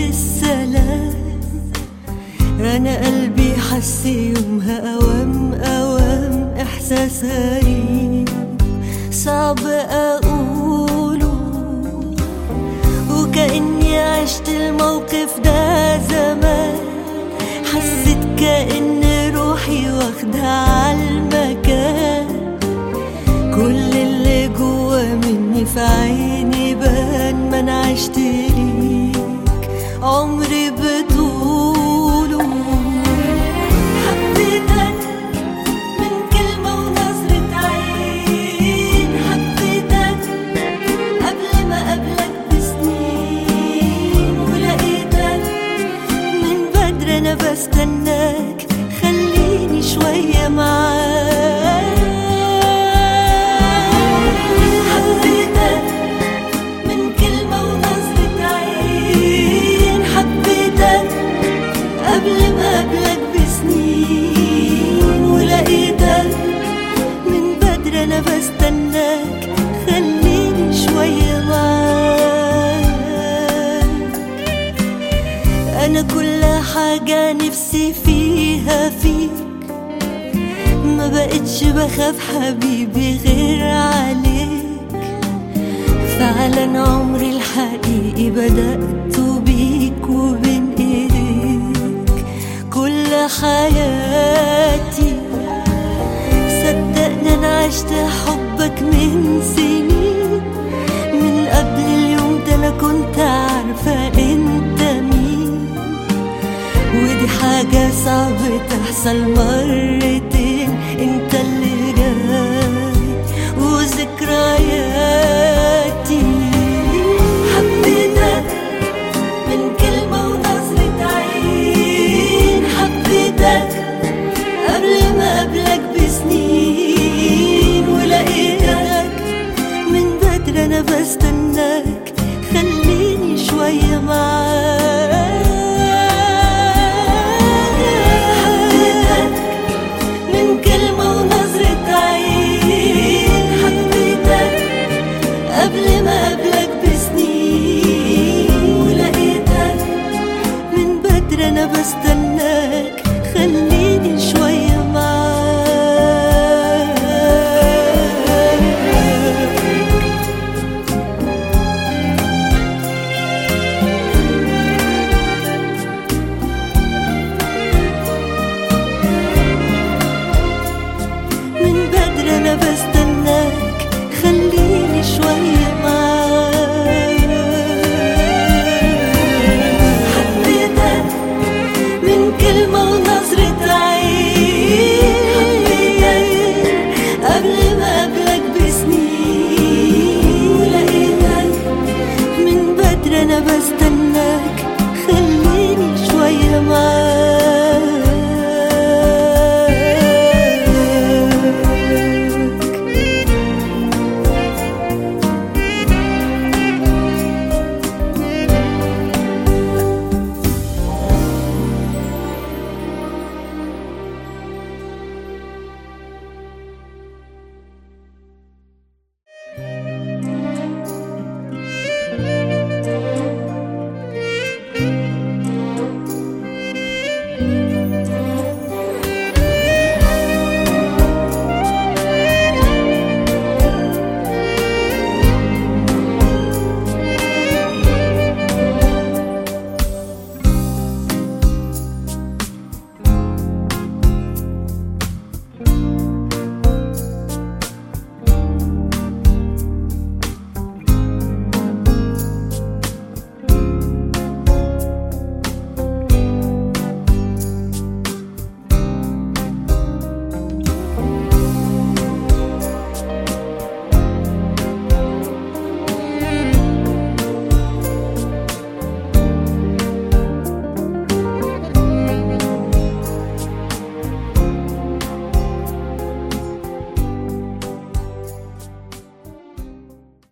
بالسلام. أنا قلبي حس يومها أوام إحساس غريب صعب أقوله، وكأني عشت الموقف ده زمان. حسيت كأن روحي واخدة عالمكان، كل اللي جوا مني في عيني بان. ما أنا عشت ليك عمري بطوله. حبيتك من كلمة ونظرة عين، حبيتك قبل ما قبلك بسنين، ولقيتك من بدري أنا بستناك. خليني شوية معاك. حبيتك من كلمة ونظرة عين، حبيتك قبل ما قبلك بسنين، ولقيتك من بدري أنا بستناك. خليني شوية معاك. أنا كل حاجة نفسي فيها فيك، ما بقتش بخاف حبيبي غير عليك. فعلا عمري الحقيقي بدأت بيك وبين ايديك كل حياتي. صدقني انا عشت حبك من سنين، من قبل اليوم ده انا كنت عارفة انت مين. ودي حاجة صعب تحصل مرتين، انت اللي جاي وذكرياتي. حبيتك من كلمة ونظرة عين، حبيتك قبل ما قبلك بسنين، ولقيتك من بدري أنا بستناك. خليني شوية معاك. حبيتك من كلمة ونظرة عين، حبيتك قبل ما قبلك بسنين، ولقيتك من بدري أنا بستناك.